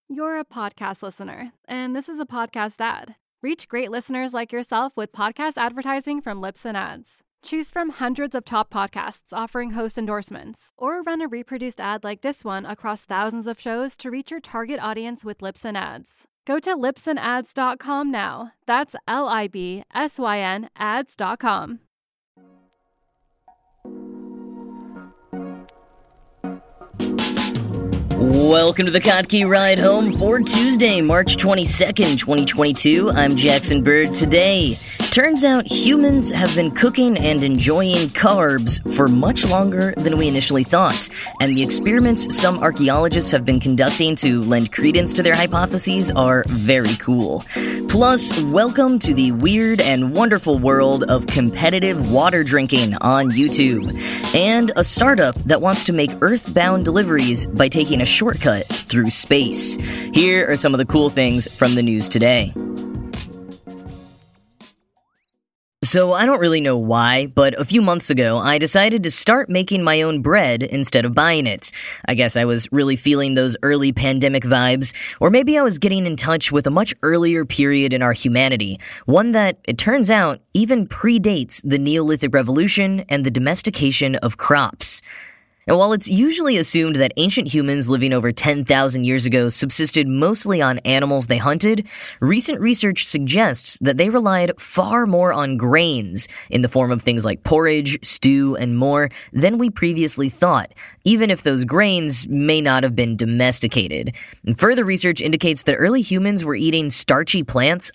You're a podcast listener, and this is a podcast ad. Reach great listeners like yourself with podcast advertising from Libsyn Ads. Choose from hundreds of top podcasts offering host endorsements, or run a reproduced ad like this one across thousands of shows to reach your target audience with Libsyn Ads. Go to libsynads.com now. That's LIBSYN ads.com. Welcome to the Kottke Ride Home for Tuesday, March 22nd, 2022. I'm Jackson Bird. Today, turns out humans have been cooking and enjoying carbs for much longer than we initially thought, and the experiments some archaeologists have been conducting to lend credence to their hypotheses are very cool. Plus, welcome to the weird and wonderful world of competitive water drinking on YouTube, and a startup that wants to make Earth-bound deliveries by taking a shortcut through space. Here are some of the cool things from the news today. So I don't really know why, but a few months ago, I decided to start making my own bread instead of buying it. I guess I was really feeling those early pandemic vibes, or maybe I was getting in touch with a much earlier period in our humanity, one that, it turns out, even predates the Neolithic Revolution and the domestication of crops. And while it's usually assumed that ancient humans living over 10,000 years ago subsisted mostly on animals they hunted, recent research suggests that they relied far more on grains in the form of things like porridge, stew, and more than we previously thought, even if those grains may not have been domesticated. And further research indicates that early humans were eating starchy plants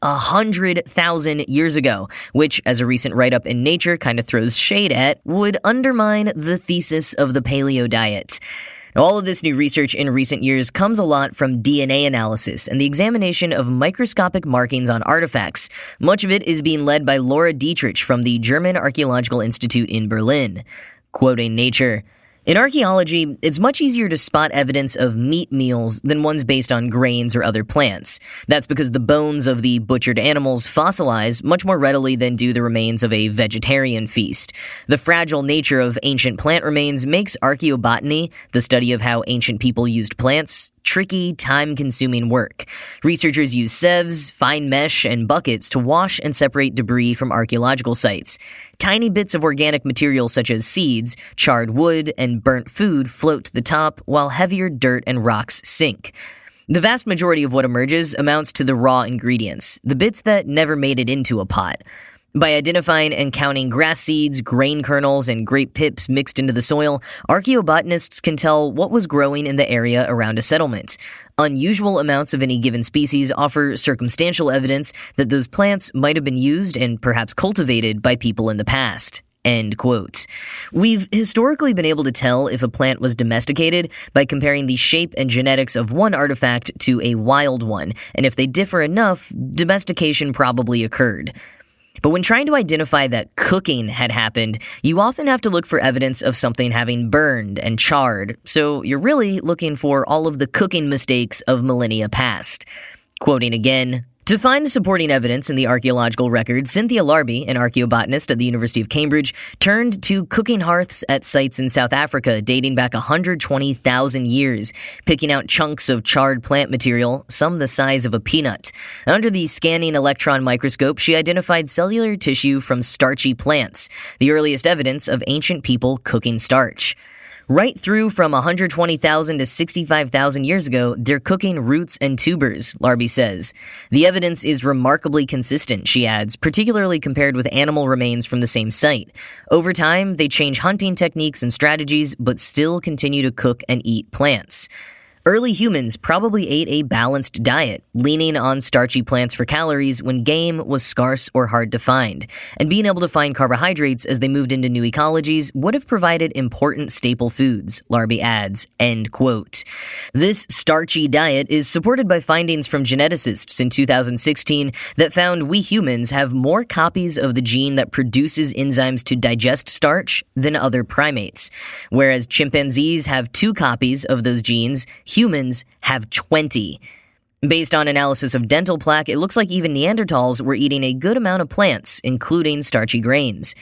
100,000 years ago, which, as a recent write-up in Nature kind of throws shade at, would undermine the thesis of the paleo diet. Now, all of this new research in recent years comes a lot from DNA analysis and the examination of microscopic markings on artifacts. Much of it is being led by Laura Dietrich from the German Archaeological Institute in Berlin. Quoting Nature, "In archaeology, it's much easier to spot evidence of meat meals than ones based on grains or other plants. That's because the bones of the butchered animals fossilize much more readily than do the remains of a vegetarian feast. The fragile nature of ancient plant remains makes archaeobotany, the study of how ancient people used plants, tricky, time-consuming work. Researchers use sieves, fine mesh, and buckets to wash and separate debris from archaeological sites. Tiny bits of organic material such as seeds, charred wood, and burnt food float to the top, while heavier dirt and rocks sink. The vast majority of what emerges amounts to the raw ingredients, the bits that never made it into a pot. By identifying and counting grass seeds, grain kernels, and grape pips mixed into the soil, archaeobotanists can tell what was growing in the area around a settlement. Unusual amounts of any given species offer circumstantial evidence that those plants might have been used and perhaps cultivated by people in the past." End quote. We've historically been able to tell if a plant was domesticated by comparing the shape and genetics of one artifact to a wild one, and if they differ enough, domestication probably occurred. But when trying to identify that cooking had happened, you often have to look for evidence of something having burned and charred, so you're really looking for all of the cooking mistakes of millennia past. Quoting again, "To find supporting evidence in the archaeological record, Cynthia Larby, an archaeobotanist at the University of Cambridge, turned to cooking hearths at sites in South Africa dating back 120,000 years, picking out chunks of charred plant material, some the size of a peanut. Under the scanning electron microscope, she identified cellular tissue from starchy plants, the earliest evidence of ancient people cooking starch. Right through from 120,000 to 65,000 years ago, they're cooking roots and tubers," Larby says. "The evidence is remarkably consistent," she adds, particularly compared with animal remains from the same site. "Over time, they change hunting techniques and strategies, but still continue to cook and eat plants." Early humans probably ate a balanced diet, leaning on starchy plants for calories when game was scarce or hard to find. And being able to find carbohydrates as they moved into new ecologies would have provided important staple foods, Larby adds, end quote. This starchy diet is supported by findings from geneticists in 2016 that found we humans have more copies of the gene that produces enzymes to digest starch than other primates. Whereas chimpanzees have 2 copies of those genes, humans have 20. Based on analysis of dental plaque, it looks like even Neanderthals were eating a good amount of plants, including starchy grains.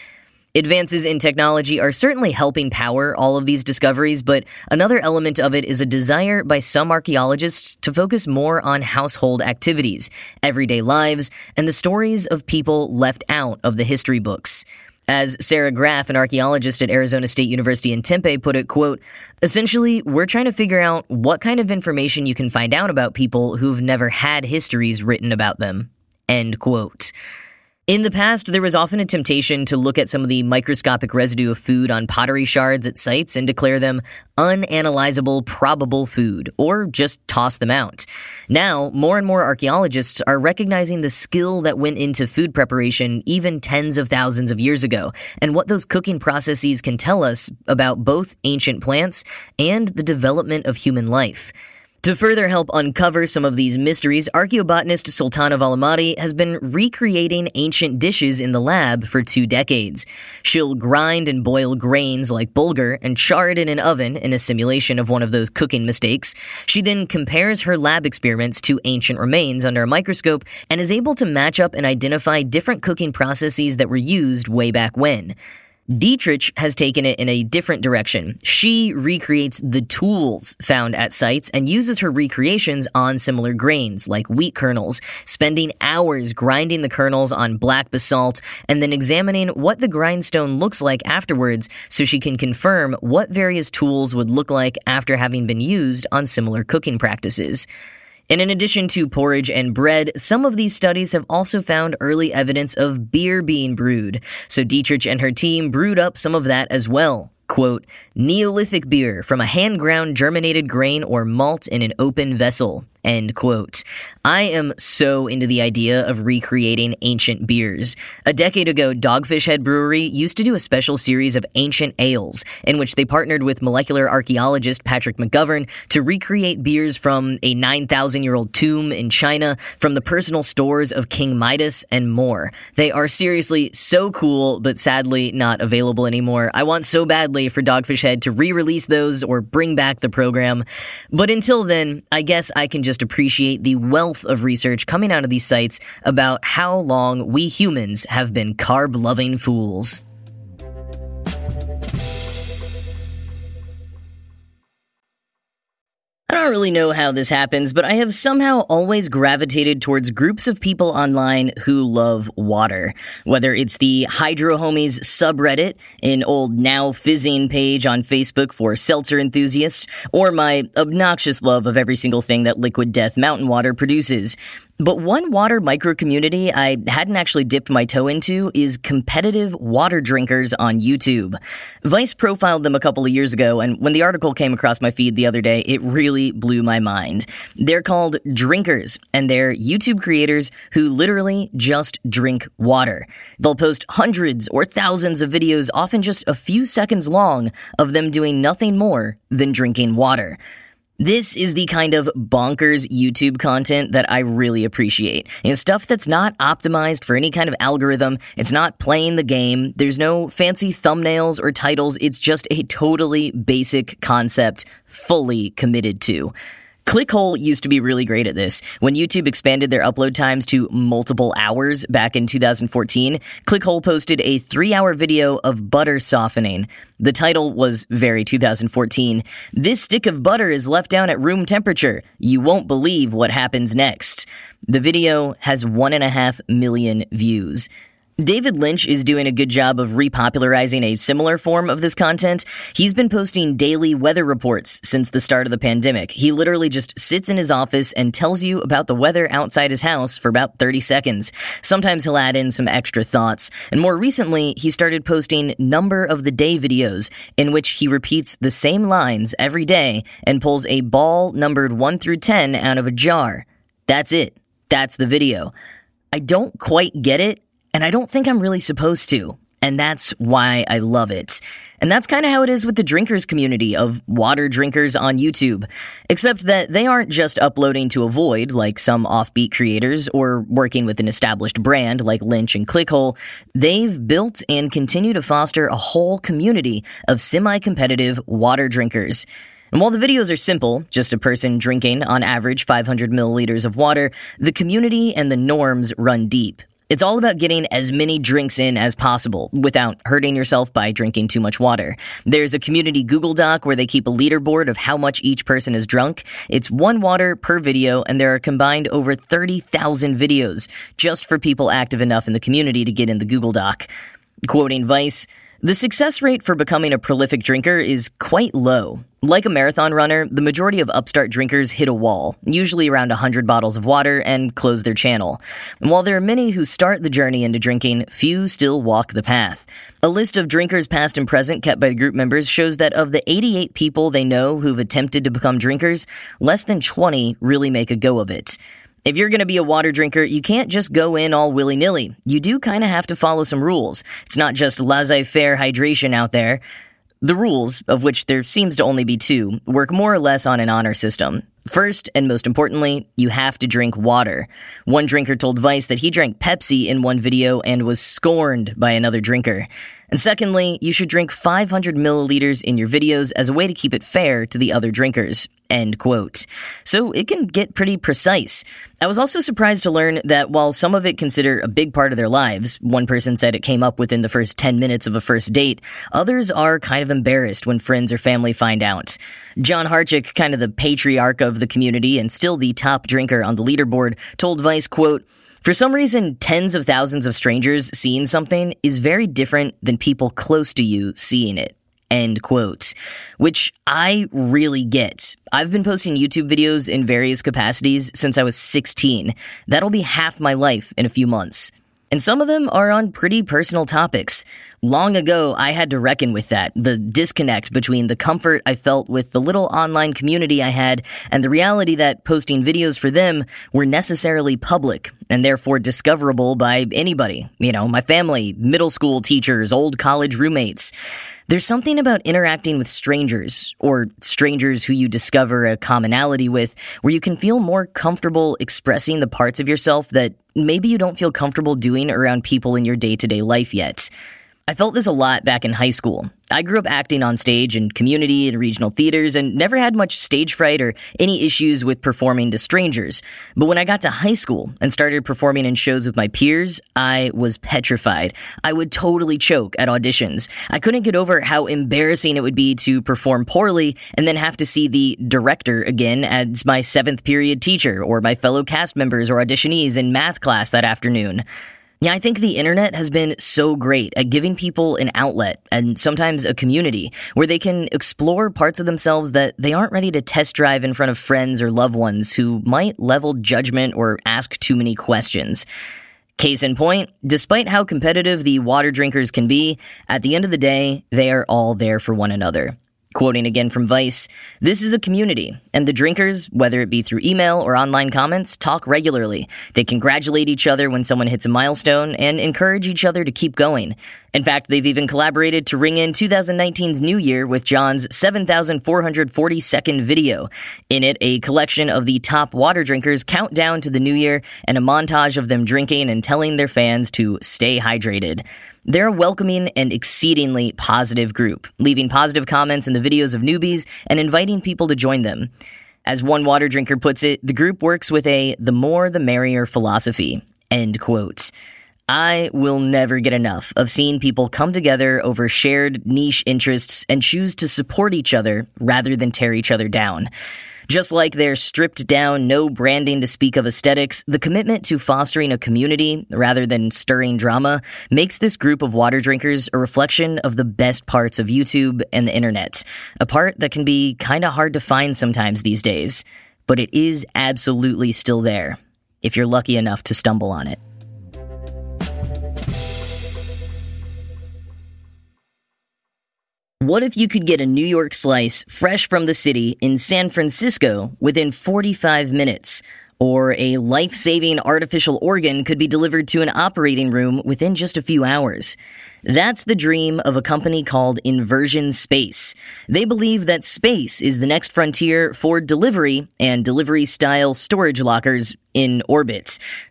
Advances in technology are certainly helping power all of these discoveries, but another element of it is a desire by some archaeologists to focus more on household activities, everyday lives, and the stories of people left out of the history books. As Sarah Graff, an archaeologist at Arizona State University in Tempe, put it, quote, "Essentially, we're trying to figure out what kind of information you can find out about people who've never had histories written about them." End quote. In the past, there was often a temptation to look at some of the microscopic residue of food on pottery shards at sites and declare them unanalyzable probable food, or just toss them out. Now, more and more archaeologists are recognizing the skill that went into food preparation even tens of thousands of years ago, and what those cooking processes can tell us about both ancient plants and the development of human life. To further help uncover some of these mysteries, archaeobotanist Sultana Valimati has been recreating ancient dishes in the lab for 2 decades. She'll grind and boil grains like bulgur and char it in an oven in a simulation of one of those cooking mistakes. She then compares her lab experiments to ancient remains under a microscope and is able to match up and identify different cooking processes that were used way back when. Dietrich has taken it in a different direction. She recreates the tools found at sites and uses her recreations on similar grains, like wheat kernels, spending hours grinding the kernels on black basalt and then examining what the grindstone looks like afterwards so she can confirm what various tools would look like after having been used on similar cooking practices. And in addition to porridge and bread, some of these studies have also found early evidence of beer being brewed. So Dietrich and her team brewed up some of that as well. Quote, "Neolithic beer from a hand-ground germinated grain or malt in an open vessel." End quote. I am so into the idea of recreating ancient beers. A decade ago, Dogfish Head Brewery used to do a special series of ancient ales in which they partnered with molecular archaeologist Patrick McGovern to recreate beers from a 9,000-year-old tomb in China, from the personal stores of King Midas, and more. They are seriously so cool, but sadly not available anymore. I want so badly for Dogfish Head to re-release those or bring back the program. But until then, I guess I can just appreciate the wealth of research coming out of these sites about how long we humans have been carb-loving fools. I don't really know how this happens, but I have somehow always gravitated towards groups of people online who love water. Whether it's the Hydro Homies subreddit, an old now fizzing page on Facebook for seltzer enthusiasts, or my obnoxious love of every single thing that Liquid Death Mountain Water produces. But one water micro-community I hadn't actually dipped my toe into is competitive water drinkers on YouTube. Vice profiled them a couple of years ago, and when the article came across my feed the other day, it really blew my mind. They're called drinkers, and they're YouTube creators who literally just drink water. They'll post hundreds or thousands of videos, often just a few seconds long, of them doing nothing more than drinking water. This is the kind of bonkers YouTube content that I really appreciate. Stuff that's not optimized for any kind of algorithm. It's not playing the game. There's no fancy thumbnails or titles. It's just a totally basic concept, fully committed to. Clickhole used to be really great at this. When YouTube expanded their upload times to multiple hours back in 2014, Clickhole posted a 3-hour video of butter softening. The title was very 2014. "This stick of butter is left down at room temperature. You won't believe what happens next." The video has 1.5 million views. David Lynch is doing a good job of repopularizing a similar form of this content. He's been posting daily weather reports since the start of the pandemic. He literally just sits in his office and tells you about the weather outside his house for about 30 seconds. Sometimes he'll add in some extra thoughts. And more recently, he started posting number of the day videos in which he repeats the same lines every day and pulls a ball numbered 1 through 10 out of a jar. That's it. That's the video. I don't quite get it. And I don't think I'm really supposed to. And that's why I love it. And that's kind of how it is with the drinkers community of water drinkers on YouTube. Except that they aren't just uploading to avoid, like some offbeat creators, or working with an established brand like Lynch and Clickhole. They've built and continue to foster a whole community of semi-competitive water drinkers. And while the videos are simple, just a person drinking, on average, 500 milliliters of water, the community and the norms run deep. It's all about getting as many drinks in as possible without hurting yourself by drinking too much water. There's a community Google Doc where they keep a leaderboard of how much each person has drunk. It's 1 water per video, and there are combined over 30,000 videos just for people active enough in the community to get in the Google Doc. Quoting Vice, "The success rate for becoming a prolific drinker is quite low. Like a marathon runner, the majority of upstart drinkers hit a wall, usually around 100 bottles of water, and close their channel. And while there are many who start the journey into drinking, few still walk the path. A list of drinkers past and present kept by the group members shows that of the 88 people they know who've attempted to become drinkers, less than 20 really make a go of it. If you're going to be a water drinker, you can't just go in all willy-nilly. You do kind of have to follow some rules. It's not just laissez-faire hydration out there. The rules, of which there seems to only be 2, work more or less on an honor system. First, and most importantly, you have to drink water. One drinker told Vice that he drank Pepsi in one video and was scorned by another drinker. And secondly, you should drink 500 milliliters in your videos as a way to keep it fair to the other drinkers. End quote. So it can get pretty precise. I was also surprised to learn that while some of it consider a big part of their lives, one person said it came up within the first 10 minutes of a first date, others are kind of embarrassed when friends or family find out. John Harchick, kind of the patriarch of the community and still the top drinker on the leaderboard, told Vice, quote, "For some reason, tens of thousands of strangers seeing something is very different than people close to you seeing it." End quote. Which I really get. I've been posting YouTube videos in various capacities since I was 16. That'll be half my life in a few months. And some of them are on pretty personal topics. Long ago, I had to reckon with that, the disconnect between the comfort I felt with the little online community I had and the reality that posting videos for them were necessarily public and therefore discoverable by anybody. You know, my family, middle school teachers, old college roommates. There's something about interacting with strangers, or strangers who you discover a commonality with, where you can feel more comfortable expressing the parts of yourself that maybe you don't feel comfortable doing around people in your day-to-day life yet. I felt this a lot back in high school. I grew up acting on stage in community and regional theaters and never had much stage fright or any issues with performing to strangers. But when I got to high school and started performing in shows with my peers, I was petrified. I would totally choke at auditions. I couldn't get over how embarrassing it would be to perform poorly and then have to see the director again as my 7th period teacher or my fellow cast members or auditionees in math class that afternoon. Yeah, I think the internet has been so great at giving people an outlet and sometimes a community where they can explore parts of themselves that they aren't ready to test drive in front of friends or loved ones who might level judgment or ask too many questions. Case in point, despite how competitive the water drinkers can be, at the end of the day, they are all there for one another. Quoting again from Vice, "This is a community, and the drinkers, whether it be through email or online comments, talk regularly. They congratulate each other when someone hits a milestone and encourage each other to keep going. In fact, they've even collaborated to ring in 2019's New Year with John's 7,442nd video. In it, a collection of the top water drinkers count down to the New Year and a montage of them drinking and telling their fans to stay hydrated. They're a welcoming and exceedingly positive group, leaving positive comments in the videos of newbies and inviting people to join them. As one water drinker puts it, the group works with a the more the merrier philosophy." End quote. I will never get enough of seeing people come together over shared niche interests and choose to support each other rather than tear each other down. Just like their stripped-down, no branding to speak of aesthetics, the commitment to fostering a community rather than stirring drama makes this group of water drinkers a reflection of the best parts of YouTube and the internet, a part that can be kind of hard to find sometimes these days, but it is absolutely still there, if you're lucky enough to stumble on it. What if you could get a New York slice fresh from the city in San Francisco within 45 minutes? Or a life-saving artificial organ could be delivered to an operating room within just a few hours. That's the dream of a company called Inversion Space. They believe that space is the next frontier for delivery and delivery-style storage lockers in orbit.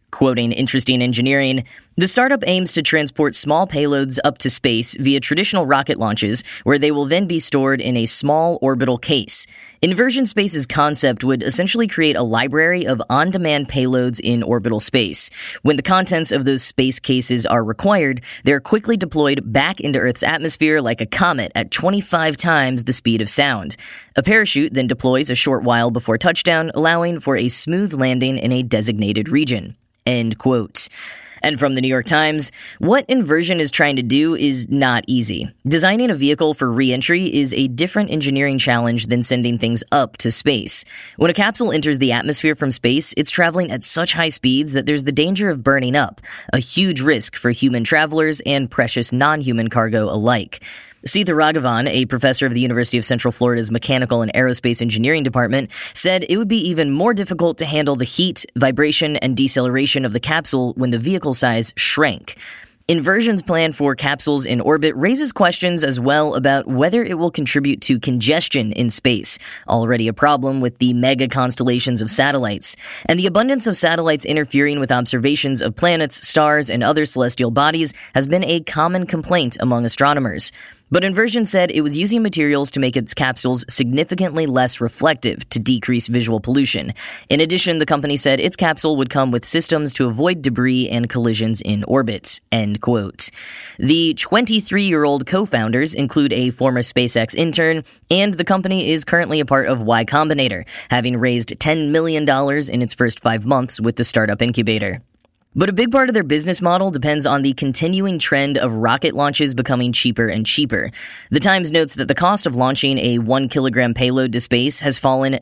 Quoting Interesting Engineering, the startup aims to transport small payloads up to space via traditional rocket launches, where they will then be stored in a small orbital case. Inversion Space's concept would essentially create a library of on-demand payloads in orbital space. When the contents of those space cases are required, they're quickly deployed back into Earth's atmosphere like a comet at 25 times the speed of sound. A parachute then deploys a short while before touchdown, allowing for a smooth landing in a designated region. End quote. And from the New York Times, what Inversion is trying to do is not easy. Designing a vehicle for re-entry is a different engineering challenge than sending things up to space. When a capsule enters the atmosphere from space, it's traveling at such high speeds that there's the danger of burning up, a huge risk for human travelers and precious non-human cargo alike. Seetha Raghavan, a professor of the University of Central Florida's Mechanical and Aerospace Engineering Department, said it would be even more difficult to handle the heat, vibration, and deceleration of the capsule when the vehicle size shrank. Inversion's plan for capsules in orbit raises questions as well about whether it will contribute to congestion in space, already a problem with the mega constellations of satellites. And the abundance of satellites interfering with observations of planets, stars, and other celestial bodies has been a common complaint among astronomers. But Inversion said it was using materials to make its capsules significantly less reflective to decrease visual pollution. In addition, the company said its capsule would come with systems to avoid debris and collisions in orbit. End quote. The 23-year-old co-founders include a former SpaceX intern, and the company is currently a part of Y Combinator, having raised $10 million in its first 5 months with the startup incubator. But a big part of their business model depends on the continuing trend of rocket launches becoming cheaper and cheaper. The Times notes that the cost of launching a 1-kilogram payload to space has fallen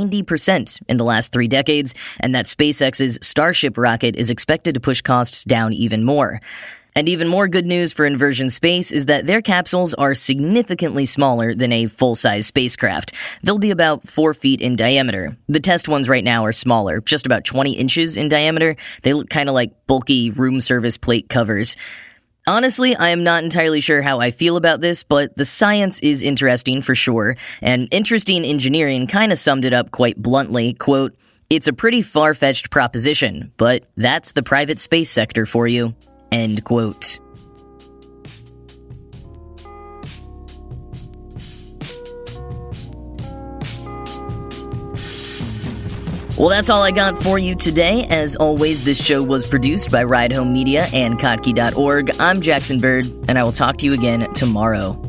90% in the last 3 decades, and that SpaceX's Starship rocket is expected to push costs down even more. And even more good news for Inversion Space is that their capsules are significantly smaller than a full-size spacecraft. They'll be about 4 feet in diameter. The test ones right now are smaller, just about 20 inches in diameter. They look kind of like bulky room service plate covers. Honestly, I am not entirely sure how I feel about this, but the science is interesting for sure, and Interesting Engineering kind of summed it up quite bluntly, quote, "It's a pretty far-fetched proposition, but that's the private space sector for you." End quote. Well, that's all I got for you today. As always, this show was produced by Ride Home Media and Kottke.org. I'm Jackson Bird, and I will talk to you again tomorrow.